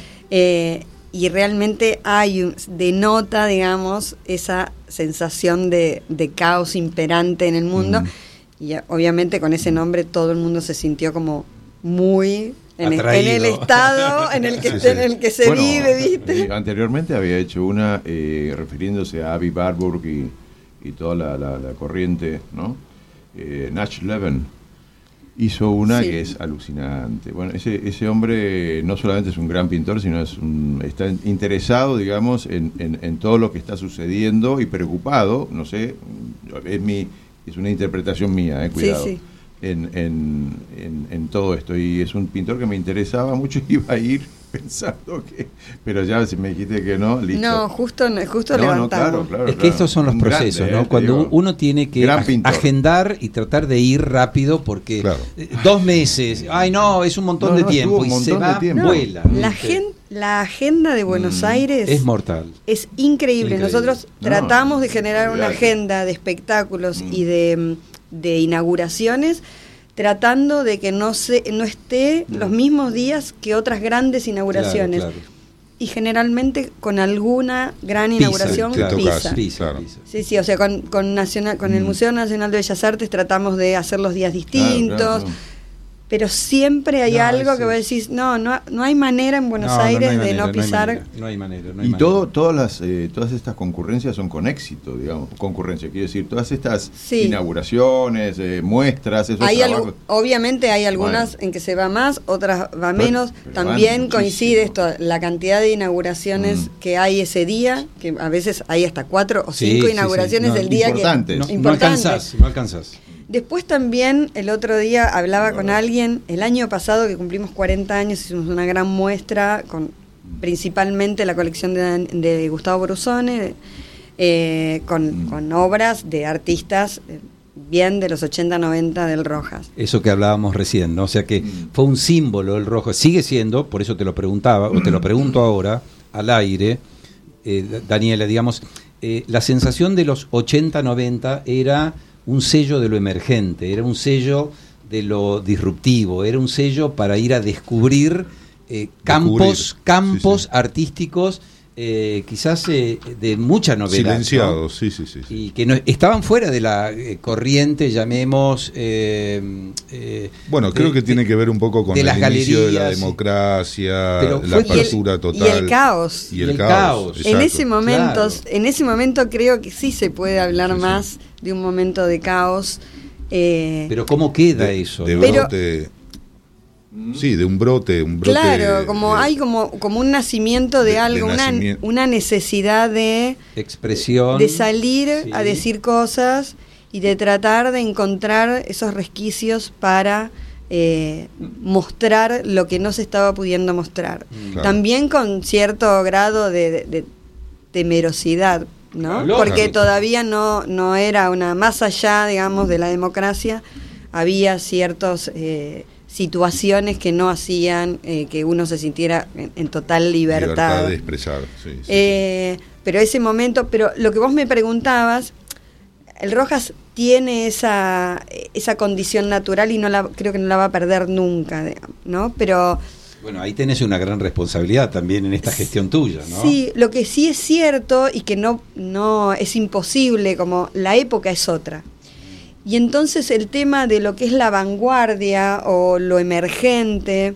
S7: Y realmente denota, digamos, esa sensación de caos imperante en el mundo. Y obviamente con ese nombre todo el mundo se sintió como muy en el
S3: Atraído.
S7: estado en el que,
S2: Sí, sí.
S7: en el que se
S1: Bueno,
S7: vive, ¿viste?
S1: Anteriormente había hecho una refiriéndose a Avi Warburg y toda la corriente, ¿no? Nach Levin hizo una
S7: Sí.
S1: que es alucinante. Bueno, ese hombre no solamente es un gran pintor, sino está interesado, digamos, en todo lo que está sucediendo y preocupado, no sé, es una interpretación mía, cuidado.
S7: Sí.
S1: En todo esto, y es un pintor que me interesaba mucho, iba a ir pensando que... Pero ya si me dijiste que no, listo.
S7: No, justo levantamos.
S1: Claro,
S3: es que estos son los
S1: Un
S3: procesos,
S1: grande,
S3: ¿no? Cuando
S1: digo.
S3: uno tiene que
S1: Gran pintor.
S3: agendar y tratar de ir rápido, porque
S2: Claro.
S3: 2 meses, ay no, es un montón de tiempo,
S1: estuvo un
S3: y se
S1: montón de
S3: va,
S1: tiempo.
S3: vuela.
S7: La agenda de Buenos Aires
S3: Es mortal.
S7: es increíble.
S3: Increíble.
S7: Nosotros
S1: No,
S7: tratamos de generar una
S1: olvidate.
S7: agenda de espectáculos y de inauguraciones, tratando de que no esté los mismos días que otras grandes inauguraciones.
S3: Claro.
S7: Y generalmente con alguna gran inauguración
S2: te tocas.
S7: pisa.
S2: Claro.
S7: Sí, o sea, con el Museo Nacional de Bellas Artes tratamos de hacer los días distintos.
S1: Claro.
S7: Pero siempre hay
S3: No,
S7: algo
S3: sí.
S7: que vos decís, no hay manera en Buenos Aires de no pisar.
S3: No hay manera.
S1: Y todas estas concurrencias son con éxito, digamos. Concurrencia, quiero decir, todas estas
S7: Sí.
S1: inauguraciones, muestras, esos trabajos.
S7: Obviamente hay algunas
S1: Bueno.
S7: en que se va más, otras va
S1: Pero-
S7: menos.
S1: pero
S7: También
S1: van
S7: coincide
S1: muchísimo.
S7: la cantidad de inauguraciones que hay ese día, que a veces hay hasta 4 o 5 inauguraciones
S3: No,
S7: del día
S1: importantes.
S3: No,
S7: que...
S3: no alcanzás.
S7: Después también, el otro día hablaba con alguien, el año pasado que cumplimos 40 años, hicimos una gran muestra con principalmente la colección de Gustavo Brusone, con obras de artistas bien de los 80, 90 del Rojas.
S3: Eso que hablábamos recién, ¿no? O sea que fue un símbolo el rojo, sigue siendo, por eso te lo preguntaba, o te lo pregunto ahora, al aire, Daniela, digamos, la sensación de los 80, 90 era un sello de lo emergente, era un sello de lo disruptivo, era un sello para ir a descubrir campos
S2: Sí.
S3: artísticos, quizás de mucha novedad,
S2: Silenciados,
S3: ¿no?
S2: sí.
S3: Y que no, estaban fuera de la corriente, llamemos...
S2: Bueno, creo que tiene que ver un poco con
S3: de
S2: el
S3: las
S2: inicio de la
S3: galerías,
S2: democracia,
S3: Pero
S2: la
S3: fue-
S2: apertura total.
S7: Y el caos.
S2: Y el
S3: el
S2: caos.
S3: caos.
S7: En
S2: exacto.
S7: ese momento creo que sí se puede hablar
S2: Sí, sí.
S7: más de un momento de caos.
S3: Pero ¿cómo queda eso?
S2: De
S3: no?
S7: Pero-
S2: brote. Sí, de un brote.
S7: Claro, como hay como un nacimiento de
S2: de
S7: algo,
S2: nacimiento.
S7: una necesidad de
S3: Expresión.
S7: salir
S3: Sí.
S7: a decir cosas y de tratar de encontrar esos resquicios para mostrar lo que no se estaba pudiendo mostrar.
S2: Claro.
S7: También con cierto grado de temerosidad, ¿no?
S3: Claro,
S7: Porque
S2: claro.
S7: todavía no era más allá, digamos, de la democracia, había ciertos situaciones que no hacían que uno se sintiera en total libertad.
S2: de expresar. Sí.
S7: Pero ese momento, pero lo que vos me preguntabas, el Rojas tiene esa condición natural y creo que no la va a perder nunca, ¿no? Pero
S3: Bueno, ahí tenés una gran responsabilidad también en esta gestión tuya, ¿no?
S7: sí, lo que sí es cierto y que no es imposible, como la época es otra. Y entonces el tema de lo que es la vanguardia o lo emergente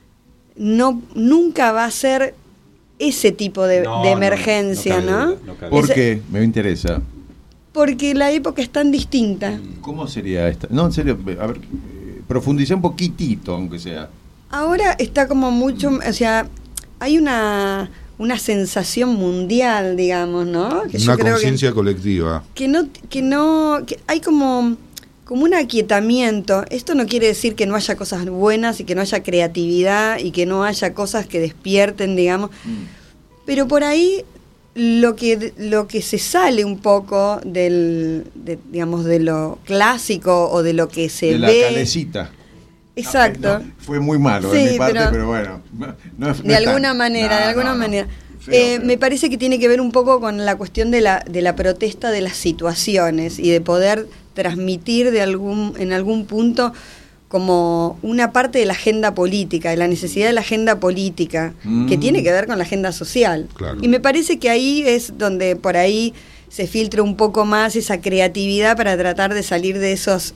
S7: nunca va a ser ese tipo de emergencia, ¿no?
S3: cabe
S1: ¿Por
S3: duda.
S1: qué? Me interesa.
S7: Porque la época es tan distinta.
S1: ¿Cómo sería esta? No, en serio, a ver, profundicé un poquitito, aunque sea.
S7: Ahora está como mucho, o sea, hay una sensación mundial, digamos, ¿no? Que yo
S2: Una
S7: creo
S2: conciencia colectiva.
S7: que hay como un aquietamiento. Esto no quiere decir que no haya cosas buenas y que no haya creatividad y que no haya cosas que despierten, digamos. Pero por ahí lo que se sale un poco digamos, de lo clásico o de lo que se
S1: De la
S7: ve.
S1: calecita.
S7: Exacto.
S1: No, fue muy malo
S7: Sí,
S1: de mi parte,
S7: pero-
S1: pero bueno. No es
S7: De alguna
S1: tan-
S7: manera,
S1: No,
S7: de alguna
S1: no, no.
S7: manera.
S1: Feo,
S7: Me parece que tiene que ver un poco con la cuestión de la protesta de las situaciones y de poder transmitir en algún punto como una parte de la agenda política, de la necesidad de la agenda política, que tiene que ver con la agenda social.
S2: Claro.
S7: Y me parece que ahí es donde por ahí se filtra un poco más esa creatividad para tratar de salir de esos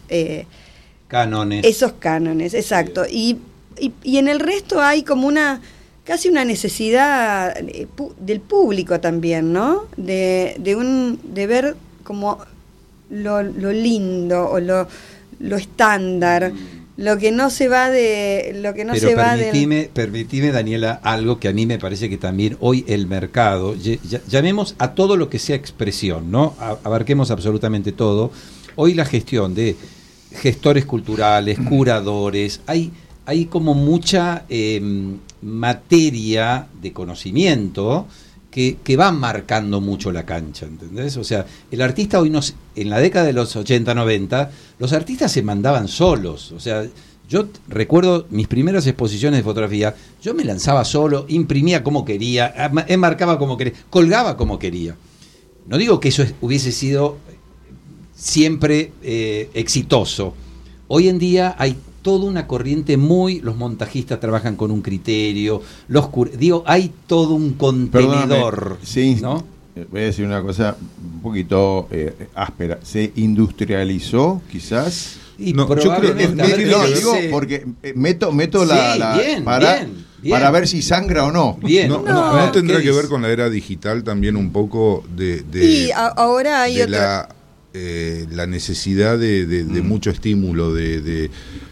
S7: cánones, exacto. Y en el resto hay como casi una necesidad del público también, ¿no? De ver como lo lindo o lo estándar, lo que no se va de
S3: permitime, Daniela, algo que a mí me parece que también hoy el mercado, llamemos a todo lo que sea expresión, ¿no? Abarquemos absolutamente todo. Hoy la gestión de gestores culturales, curadores, hay hay como mucha materia de conocimiento que va marcando mucho la cancha, ¿entendés? O sea, el artista hoy en la década de los 80, 90, los artistas se mandaban solos. O sea, yo recuerdo mis primeras exposiciones de fotografía, yo me lanzaba solo, imprimía como quería, enmarcaba como quería, colgaba como quería. No digo que eso hubiese sido siempre exitoso. Hoy en día hay toda una corriente los montajistas trabajan con un criterio, hay todo un contenedor.
S1: Perdóname, sí,
S3: ¿no?
S1: Voy a decir una cosa un poquito áspera. ¿Se industrializó quizás?
S3: Y
S2: No, yo creo que
S1: digo porque meto la
S3: bien,
S1: para
S3: bien.
S1: para ver si sangra o no.
S3: Bien.
S2: No tendrá
S3: ¿Qué
S2: que ver
S3: dice?
S2: con la era digital también un poco
S7: Y ahora hay
S2: de
S7: otra...
S2: la necesidad de mucho estímulo, de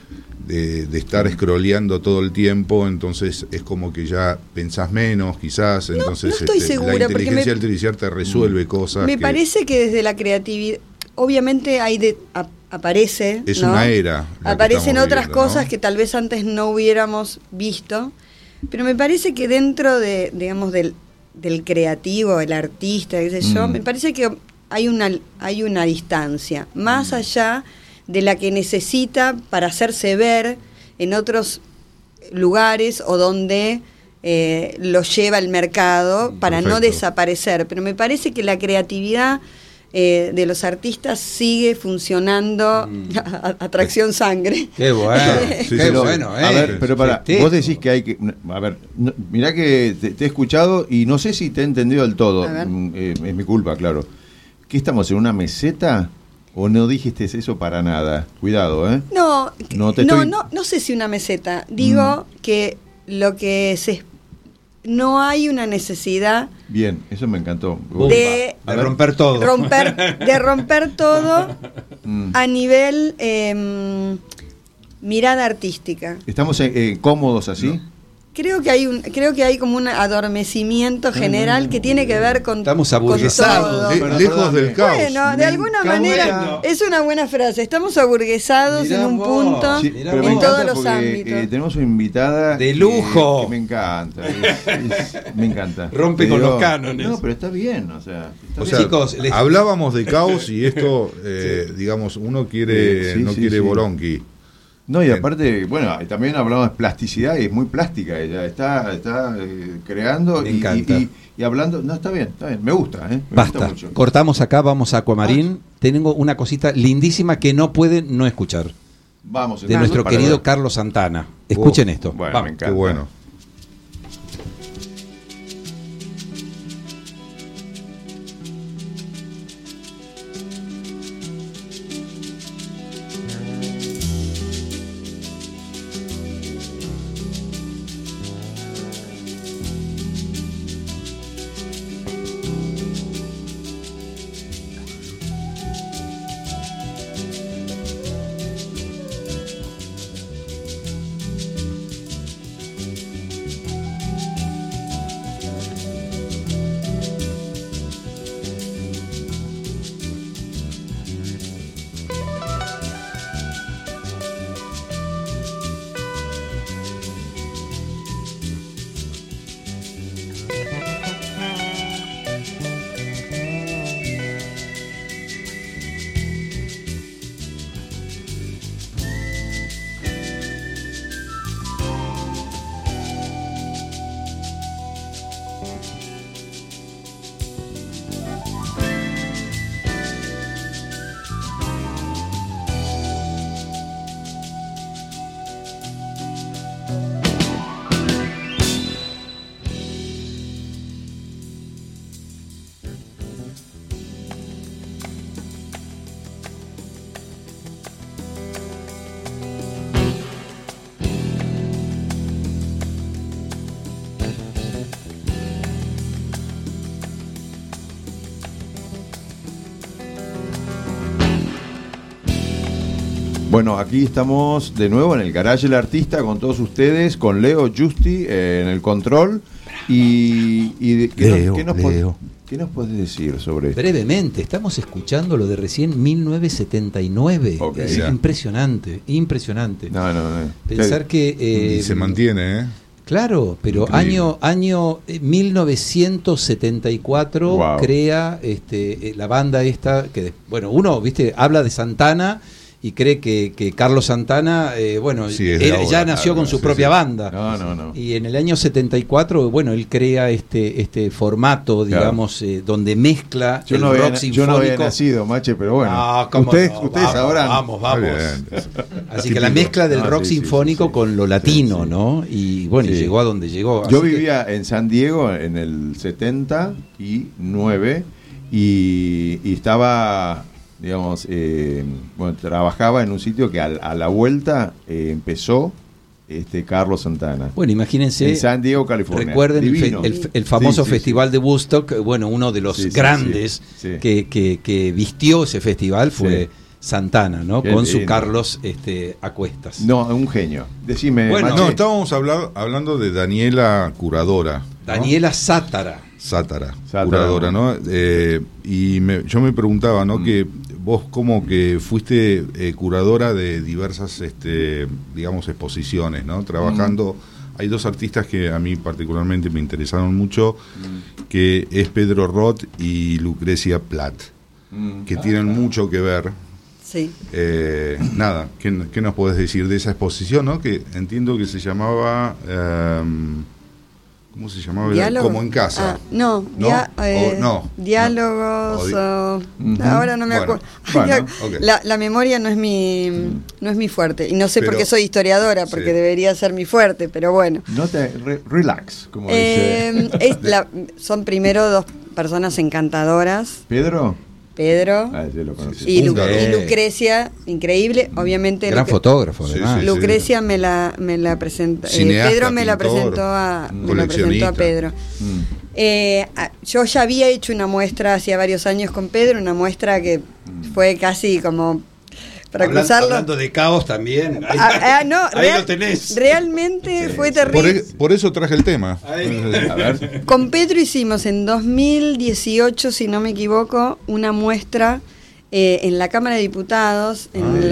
S2: estar scrolleando todo el tiempo, entonces es como que ya pensás menos quizás, entonces
S7: no estoy segura,
S2: la
S7: porque
S2: inteligencia artificial te resuelve cosas.
S7: Me parece que desde la creatividad, obviamente aparece,
S2: es
S7: ¿no?
S2: una era. la que
S7: Aparecen
S2: estamos
S7: otras
S2: viviendo,
S7: cosas
S2: ¿no?
S7: que tal vez antes no hubiéramos visto, pero me parece que dentro de, digamos, del creativo, el artista, qué sé yo, me parece que hay una distancia, más allá de la que necesita para hacerse ver en otros lugares o donde lo lleva el mercado para no
S2: Perfecto.
S7: desaparecer. Pero me parece que la creatividad de los artistas sigue funcionando a tracción sangre.
S3: Qué bueno,
S2: Sí,
S3: qué
S2: sí,
S3: bueno.
S1: A ver, pero para,
S3: Sí.
S1: vos decís que hay que... A ver, mirá que te he escuchado y no sé si te he entendido del todo.
S7: A ver.
S1: Es mi culpa, claro. ¿Qué estamos, en una meseta? ¿O no dijiste eso para nada? Cuidado, ¿eh?
S7: No,
S1: No
S7: no sé si una meseta. Digo que lo que no hay una necesidad
S1: Bien, eso me encantó.
S7: de
S3: De romper todo.
S7: de romper todo a nivel mirada artística.
S1: ¿Estamos cómodos así?
S7: Creo que hay como un adormecimiento general que tiene que ver con
S3: Estamos
S7: con
S3: aburguesados.
S7: todo.
S2: Lejos del caos.
S7: Bueno, de
S1: Me
S7: alguna
S1: encanta.
S7: manera es una buena frase. Estamos aburguesados
S3: Mirá
S7: en un
S3: vos.
S7: punto
S1: Sí,
S3: Mirá
S1: pero
S3: vos.
S1: me
S7: en todos
S1: encanta
S7: los
S1: porque,
S7: ámbitos.
S1: tenemos una invitada
S3: De lujo.
S1: que me encanta. Me encanta.
S3: Rompe con los cánones.
S1: No, pero está bien, o sea, está
S2: O
S1: bien.
S2: sea,
S3: Chicos,
S2: hablábamos de caos y esto, digamos, uno quiere
S1: Sí,
S2: no
S1: sí,
S2: quiere
S1: sí.
S2: Bolonqui.
S1: No, y aparte, bueno, también hablamos de plasticidad y es muy plástica ella, está creando
S3: Me encanta.
S1: y hablando, no, está bien, me gusta, me gusta
S3: Basta,
S1: mucho.
S3: cortamos acá, vamos a Aquamarín. Tengo una cosita lindísima que no pueden no escuchar.
S1: Vamos,
S3: De
S1: entonces,
S3: nuestro
S1: para
S3: querido
S1: ver.
S3: Carlos Santana. Escuchen esto.
S1: Bueno,
S3: Vamos.
S1: me encanta.
S2: Qué bueno.
S1: Bueno, aquí estamos de nuevo en el Garage del Artista con todos ustedes, con Leo Justi en el control. ¿Qué nos podés decir sobre esto?
S3: Brevemente, estamos escuchando lo de recién 1979.
S1: Okay.
S3: Es impresionante.
S1: No.
S3: Pensar que...
S2: y se mantiene, ¿eh?
S3: Claro, pero año 1974
S1: Wow.
S3: crea la banda esta, que bueno, uno, viste, habla de Santana y cree que Carlos Santana,
S2: Sí, es de ahora,
S3: ya nació con su propia banda.
S1: No.
S3: Y en el año 74, bueno, él crea este formato, digamos, donde mezcla
S1: Yo
S3: el
S1: no
S3: rock sinfónico.
S1: yo no había nacido, Mache, pero bueno.
S3: No, ¿cómo
S1: ustedes
S3: no?
S1: sabrán.
S3: Vamos.
S2: Está bien.
S3: Así que la mezcla del rock
S1: sí,
S3: sinfónico
S1: sí.
S3: con lo latino,
S1: Sí.
S3: ¿no? Y bueno, y
S1: Sí.
S3: llegó a donde llegó.
S1: Yo
S3: Así que-
S1: vivía en San Diego en el 79 y estaba, digamos, trabajaba en un sitio que a la vuelta empezó Carlos Santana.
S3: Bueno, imagínense.
S1: En San Diego, California.
S3: Recuerden
S1: Divino.
S3: el famoso
S1: Sí.
S3: festival de Woodstock, bueno, uno de los
S1: Sí,
S3: grandes
S1: sí.
S3: que vistió ese festival fue
S1: Sí.
S3: Santana, ¿no?
S1: Qué
S3: Con su
S1: lindo.
S3: Carlos a cuestas.
S1: No, un genio. Decime,
S3: Bueno,
S1: Mache.
S2: No, estábamos hablando de Daniela Curadora, ¿no?
S3: Daniela Sátara.
S2: Sátara,
S1: Sátara.
S2: curadora, ¿no? Yo me preguntaba, ¿no? Que vos como que fuiste curadora de diversas, digamos, exposiciones, ¿no? Trabajando. Hay dos artistas que a mí particularmente me interesaron mucho, que es Pedro Roth y Lucrecia Platt, que tienen mucho que ver.
S7: Sí.
S2: Nada, ¿qué nos podés decir de esa exposición, no? Que entiendo que se llamaba... ¿cómo se llamaba?
S7: ¿Diálogo?
S2: Como en casa.
S7: No, diálogos. Ahora no me
S2: Bueno,
S7: acuerdo.
S1: bueno,
S2: ok.
S7: La memoria no es mi fuerte. Y no sé por
S2: Pero-
S7: qué soy historiadora, porque
S2: sí.
S7: debería ser mi fuerte, pero bueno.
S1: No te relax, como dice
S7: Son primero dos personas encantadoras,
S1: Pedro.
S7: Pedro
S1: Ese lo conocí.
S7: y
S2: Húngaro.
S7: Lucrecia, increíble, obviamente.
S3: Gran fotógrafo,
S2: Sí,
S3: además.
S2: sí.
S7: Lucrecia me la presentó,
S2: Cineasta,
S7: Pedro me la
S2: pintor,
S7: presentó a
S2: coleccionista.
S7: Pedro. Yo ya había hecho una muestra hacía varios años con Pedro, una muestra que fue casi como para cruzarlo.
S3: Hablando de caos también. Lo tenés.
S7: Realmente fue terrible.
S2: Por eso traje el tema.
S1: A ver.
S7: Con Pedro hicimos en 2018, si no me equivoco, una muestra en la Cámara de Diputados, en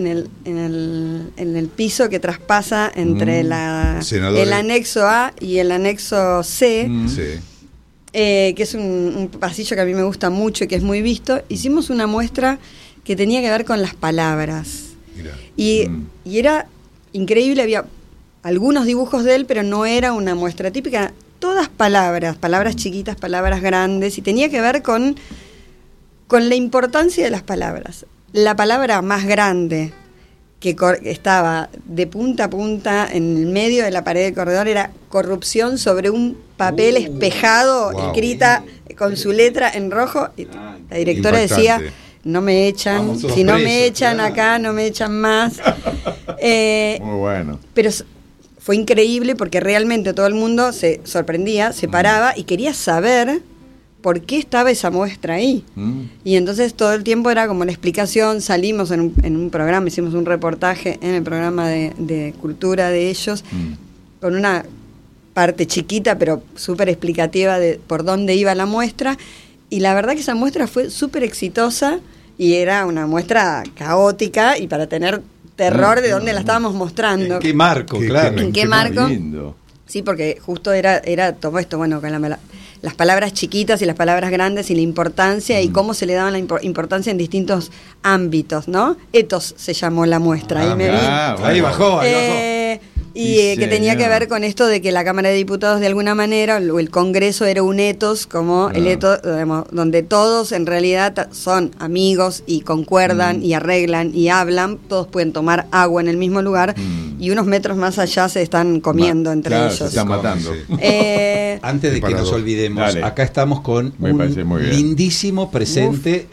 S7: el piso que traspasa entre
S2: Senadores.
S7: el anexo A y el anexo C,
S2: Sí.
S7: que es un pasillo que a mí me gusta mucho y que es muy visto. Hicimos una muestra que tenía que ver con las palabras.
S2: Mira.
S7: Y era increíble, había algunos dibujos de él, pero no era una muestra típica. Todas palabras chiquitas, palabras grandes, y tenía que ver con la importancia de las palabras. La palabra más grande que estaba de punta a punta en el medio de la pared del corredor era corrupción sobre un papel espejado,
S2: Wow.
S7: escrita con su letra en rojo. Y la directora decía:
S2: Impactante.
S7: no me echan,
S3: Vamos todos
S7: si no
S3: presos,
S7: me echan
S3: claro.
S7: acá, no me echan más.
S1: Muy bueno.
S7: Pero fue increíble porque realmente todo el mundo se sorprendía, se paraba y quería saber por qué estaba esa muestra ahí. Y entonces todo el tiempo era como la explicación. Salimos en un programa, hicimos un reportaje en el programa de cultura de ellos, con una parte chiquita pero súper explicativa de por dónde iba la muestra. Y la verdad que esa muestra fue súper exitosa y era una muestra caótica y para tener terror de dónde la estábamos mostrando.
S3: ¿En qué marco?
S2: ¿Qué-
S3: Claro.
S7: ¿En qué
S1: Qué
S7: marco?
S1: lindo.
S7: Sí, porque justo era todo esto, bueno, con las palabras chiquitas y las palabras grandes y la importancia y cómo se le daba la importancia en distintos ámbitos, ¿no? Ethos se llamó la muestra. Ahí me vi.
S3: Ahí bajó, ahí bajó.
S7: Y
S1: Sí,
S7: que tenía que
S1: señor.
S7: ver con esto de que la Cámara de Diputados de alguna manera, o el Congreso era un ethos, como el ethos, digamos, donde todos en realidad son amigos y concuerdan y arreglan y hablan, todos pueden tomar agua en el mismo lugar y unos metros más allá se están comiendo entre
S1: Claro,
S7: ellos.
S1: se están matando.
S2: Sí.
S3: Antes de que nos
S2: Parador.
S3: olvidemos,
S1: Dale.
S3: acá estamos con
S1: Me parece muy bien.
S3: lindísimo presente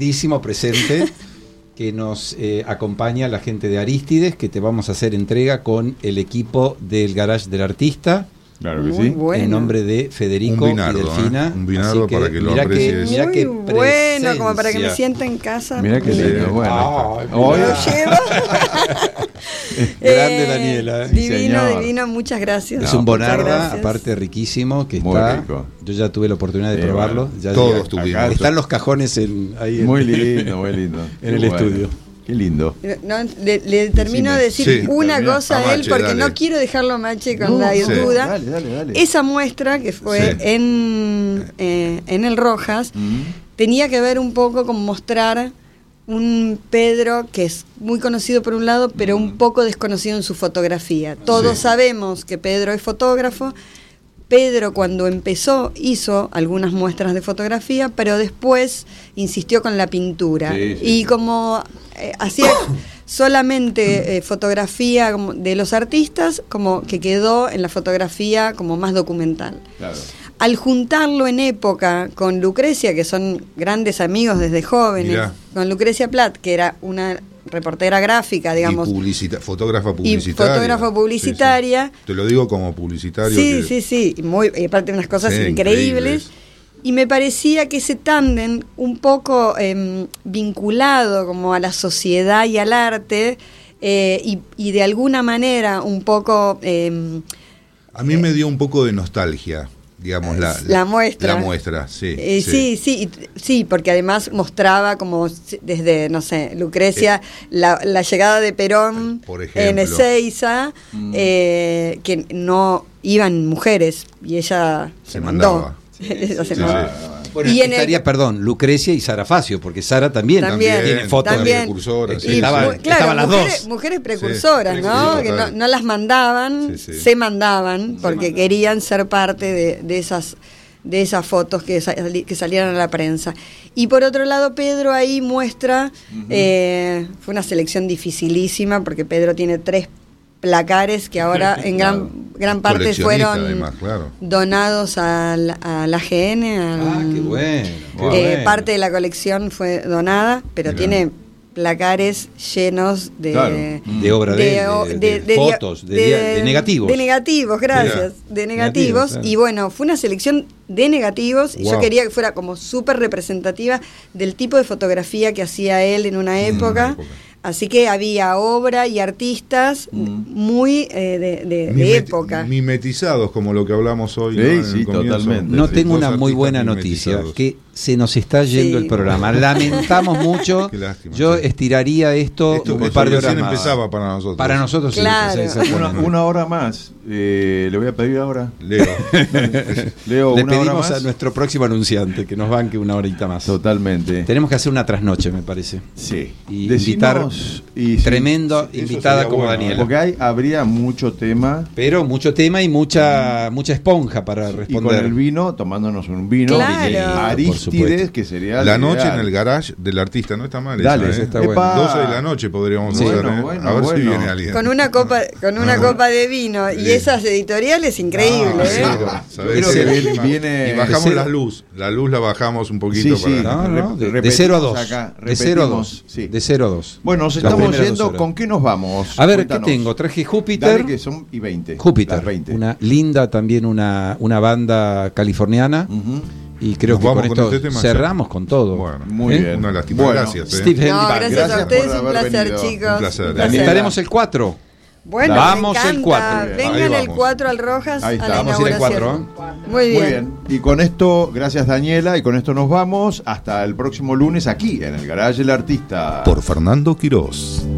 S3: que nos acompaña la gente de Arístides, que te vamos a hacer entrega con el equipo del Garage del Artista.
S1: Claro que
S7: Muy
S1: sí.
S7: bueno.
S3: En nombre de Federico
S2: Un vinardo,
S3: y Delfina.
S2: un vinardo
S3: Así
S2: para que lo
S3: mirá
S2: aprecies.
S3: mirá
S7: Muy
S3: qué
S7: bueno, como para que me
S3: presencia.
S7: sienta en casa.
S1: Mirá que lindo. Bueno.
S3: Ay,
S7: Lo
S1: Hoy-
S7: llevo.
S3: Grande Daniela,
S1: Sí,
S7: Divino,
S1: señor.
S7: divino, muchas gracias.
S3: Es un
S7: Muchas
S3: bonarda,
S7: gracias.
S3: aparte riquísimo, que
S1: Muy
S3: está.
S1: rico.
S3: Yo ya tuve la oportunidad de probarlo.
S1: bueno.
S3: Ya
S2: Todos
S3: llega-
S2: tuvimos.
S3: acá están los cajones ahí
S1: Muy lindo, muy lindo.
S3: En el
S1: Qué bueno.
S3: estudio.
S1: Qué lindo.
S7: No, le termino de decir
S2: Sí,
S7: una
S1: termina.
S7: cosa a él
S2: Amache,
S7: porque
S2: dale.
S7: no quiero dejarlo a Mache con
S1: No,
S7: la
S2: sí.
S7: duda.
S1: Dale.
S7: Esa muestra que fue
S2: Sí.
S7: en el Rojas tenía que ver un poco con mostrar un Pedro que es muy conocido por un lado, pero un poco desconocido en su fotografía. Todos
S2: Sí.
S7: sabemos que Pedro es fotógrafo. Pedro cuando empezó hizo algunas muestras de fotografía, pero después insistió con la pintura.
S1: Sí, sí,
S7: y
S1: sí.
S7: como hacía solamente fotografía como de los artistas, como que quedó en la fotografía como más documental.
S1: Claro.
S7: Al juntarlo en época con Lucrecia, que son grandes amigos desde jóvenes,
S2: Mirá.
S7: con Lucrecia Platt, que era una reportera gráfica, digamos,
S2: Fotógrafa publicitaria.
S7: fotógrafa publicitaria.
S2: Sí, sí. Te lo digo como publicitario.
S7: Sí,
S2: que-
S7: sí, y aparte unas cosas
S2: Sí,
S7: increíbles.
S2: increíbles.
S7: Y me parecía que ese tándem, un poco vinculado como a la sociedad y al arte, y de alguna manera un poco...
S2: A mí me dio un poco de nostalgia, digamos,
S7: la muestra.
S2: La muestra, sí.
S7: Sí, porque además mostraba como desde, no sé, Lucrecia, la llegada de Perón
S2: Por ejemplo.
S7: en Ezeiza, que no iban mujeres y ella se mandó.
S2: mandaba.
S7: Ella se
S2: Sí,
S7: mandó.
S2: sí.
S3: Bueno,
S7: Y en
S3: estaría, perdón, Lucrecia y Sara Facio, porque Sara también,
S7: También,
S3: tiene fotos.
S7: también.
S2: precursoras,
S7: Y
S3: Estaban-
S7: claro,
S3: estaban las
S7: mujeres,
S3: dos.
S7: mujeres precursoras,
S2: Sí,
S7: ¿no?
S2: sí,
S7: Que
S2: total.
S7: no las mandaban,
S2: Sí, sí.
S7: se mandaban, porque querían ser parte de esas fotos que salieran a la prensa. Y por otro lado, Pedro ahí muestra, fue una selección dificilísima, porque Pedro tiene 3 placares que ahora en gran parte
S2: Coleccionista,
S7: fueron
S2: además, claro.
S7: donados a la AGN.
S3: Ah, qué bueno. qué bueno.
S7: Parte de la colección fue donada, pero
S2: Mirá.
S7: tiene placares llenos de...
S1: Claro.
S3: De obra de fotos, de negativos.
S7: De negativos, gracias. De negativos.
S3: Claro.
S7: Y bueno, fue una selección de negativos. Y yo
S2: Wow.
S7: quería que fuera como súper representativa del tipo de fotografía que hacía él en una época. Así que había obra y artistas muy de época.
S2: Mimetizados, como lo que hablamos hoy.
S1: Sí,
S2: ¿no? En el
S1: sí,
S2: comienzo.
S1: totalmente.
S3: No
S1: Sí,
S3: tengo
S2: Dos
S3: una muy
S2: artistas
S3: buena noticia,
S2: mimetizados.
S3: que se nos está yendo
S7: Sí.
S3: el programa. Lamentamos mucho.
S2: Qué lástima,
S3: Yo
S2: sí.
S3: estiraría esto
S2: Esto
S3: un par de horas
S2: recién
S3: más.
S2: empezaba para nosotros.
S3: Para nosotros sí,
S7: Claro.
S3: sí, exactamente.
S1: Una hora más. Le voy a pedir ahora.
S2: Leo.
S1: Leo,
S3: Le
S1: una hora
S3: pedimos
S1: más.
S3: a nuestro próximo anunciante que nos banque una horita más.
S1: Totalmente.
S3: Tenemos que hacer una trasnoche, me parece.
S1: Sí.
S3: Y
S1: Decinos- y sí,
S3: tremendo
S2: eso
S3: invitada
S2: sería
S3: como
S2: bueno,
S3: Daniela.
S1: Porque habría mucho tema.
S3: Pero mucho tema y mucha esponja para
S1: Y
S3: responder.
S1: con el vino, tomándonos un vino.
S7: Claro.
S1: Arístides,
S3: Por supuesto.
S1: que sería
S2: La
S1: lo
S2: noche
S1: ideal.
S2: en el garage del artista, no está mal.
S1: Dale,
S2: esa, ¿eh?
S3: está bueno.
S2: 12 de la noche podríamos
S3: Sí.
S2: hacer.
S1: Bueno,
S2: ¿eh?
S1: bueno,
S2: a ver si
S1: bueno.
S2: viene alguien.
S7: Con una copa de vino y
S2: Bien.
S7: esas editoriales, increíble,
S2: Ah,
S7: ¿eh?
S2: sí, ¿sabés
S1: Creo
S2: qué?
S1: que viene
S2: y bajamos
S3: de
S2: la
S3: cero.
S2: luz. La luz la bajamos un poquito
S1: Sí, sí.
S2: para.
S3: No, de
S1: Repetimos
S3: 0 a 2.
S1: acá,
S3: De 0 a 2.
S1: repetimos, sí.
S3: De 0 a 2.
S1: Bueno, nos
S3: Las
S1: estamos
S3: primeras
S1: yendo.
S3: 2 horas.
S1: ¿Con qué nos vamos?
S3: A ver,
S1: Cuéntanos.
S3: ¿qué tengo? Traje Júpiter.
S1: Dale, que son y 20.
S3: Júpiter,
S1: Las 20.
S3: una linda también una banda californiana.
S1: Ujú.
S3: Y creo
S2: Nos
S3: que con
S2: vamos con
S3: esto
S2: este tema,
S3: cerramos con todo.
S2: Bueno,
S1: Muy bien.
S2: Una lástima.
S1: Bueno,
S2: Gracias.
S3: Steve
S7: No,
S3: Henry.
S7: gracias
S1: Gracias
S7: a ustedes,
S1: por
S7: un
S1: haber
S7: placer,
S1: venido.
S7: chicos.
S2: Un placer.
S1: Daniela.
S3: Estaremos el 4.
S7: Bueno,
S3: Vamos
S7: me
S3: el
S7: encanta.
S3: 4.
S7: Vengan
S2: Ahí
S7: el
S2: vamos.
S7: 4 al Rojas
S1: Ahí
S7: a
S1: está.
S7: la
S3: Vamos a ir el
S7: inauguración.
S3: 4,
S7: Muy bien.
S1: Muy bien. Y con esto, gracias Daniela, y con esto nos vamos hasta el próximo lunes aquí en el Garage del Artista.
S2: Por Fernando Quirós.